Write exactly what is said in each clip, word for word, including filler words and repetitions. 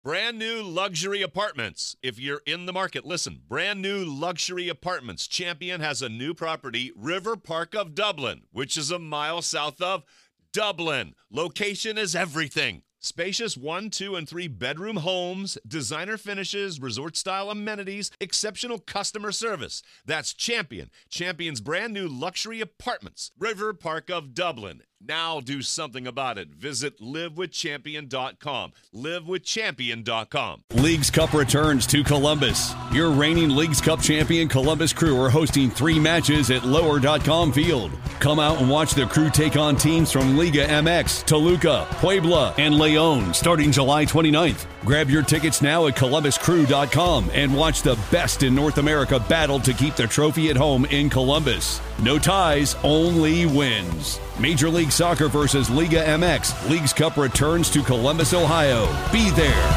Brand new luxury apartments. If you're in the market, listen. Brand new luxury apartments. Champion has a new property, River Park of Dublin, which is a mile south of Dublin. Location is everything. Spacious one, two, and three bedroom homes, designer finishes, resort-style amenities, exceptional customer service. That's Champion. Champion's brand new luxury apartments, River Park of Dublin. Now do something about it. Visit live with champion dot com. live with champion dot com. Leagues Cup returns to Columbus. Your reigning Leagues Cup champion Columbus Crew are hosting three matches at lower dot com Field. Come out and watch the Crew take on teams from Liga M X, Toluca, Puebla, and León starting July twenty-ninth. Grab your tickets now at columbus crew dot com and watch the best in North America battle to keep the trophy at home in Columbus. No ties, only wins. Major League Soccer versus Liga M X. Leagues Cup returns to Columbus, Ohio. Be there.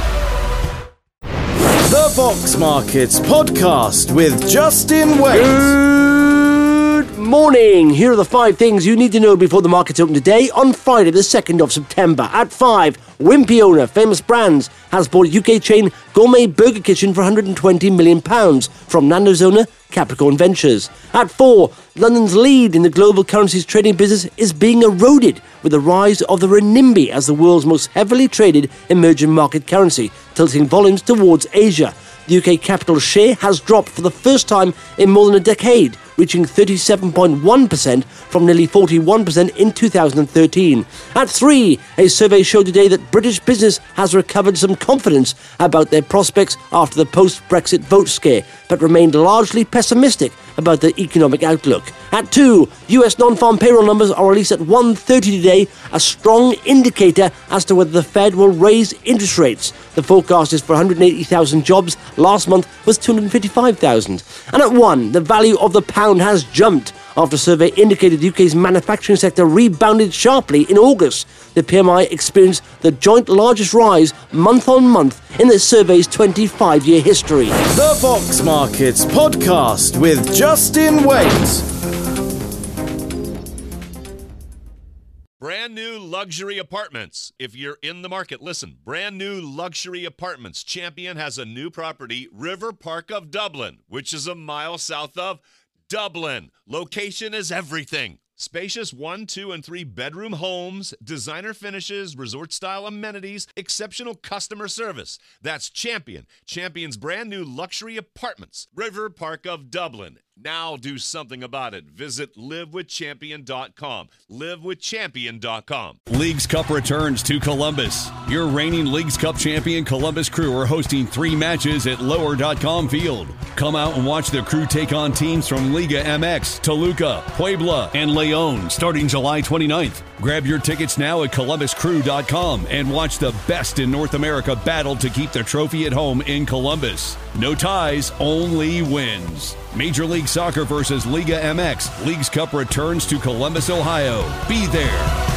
The Vox Markets Podcast with Justin Wade. Good morning. Here are the five things you need to know before the markets open today on Friday the second of September. At five, Wimpy owner Famous Brands has bought U K chain Gourmet Burger Kitchen for one hundred twenty million pounds from Nando's owner Capricorn Ventures. At four, London's lead in the global currencies trading business is being eroded with the rise of the renminbi as the world's most heavily traded emerging market currency, tilting volumes towards Asia. The U K capital share has dropped for the first time in more than a decade, reaching thirty-seven point one percent from nearly forty-one percent in two thousand thirteen. At three, a survey showed today that British business has recovered some confidence about their prospects after the post-Brexit vote scare, but remained largely pessimistic about the economic outlook. At two, U S non-farm payroll numbers are released at one thirty today, a strong indicator as to whether the Fed will raise interest rates. The forecast is for one hundred eighty thousand jobs. Last month was two hundred fifty-five thousand. And at one, the value of the pound has jumped after a survey indicated the U K's manufacturing sector rebounded sharply in August. The P M I experienced the joint largest rise month on month in the survey's twenty-five-year history. The Vox Markets Podcast with Justin Wade. Brand new luxury apartments. If you're in the market, listen. Brand new luxury apartments. Champion has a new property, River Park of Dublin, which is a mile south of Dublin. Location is everything. Spacious one, two, and three bedroom homes, designer finishes, resort-style amenities, exceptional customer service. That's Champion. Champion's brand new luxury apartments, River Park of Dublin. Now do something about it. Visit live with champion dot com. live with champion dot com. Leagues Cup returns to Columbus. Your reigning Leagues Cup champion Columbus Crew are hosting three matches at lower dot com Field. Come out and watch the Crew take on teams from Liga M X, Toluca, Puebla, and León starting July twenty-ninth. Grab your tickets now at columbus crew dot com and watch the best in North America battle to keep the trophy at home in Columbus. No ties, only wins. Major League Soccer versus Liga M X. Leagues Cup returns to Columbus, Ohio. Be there.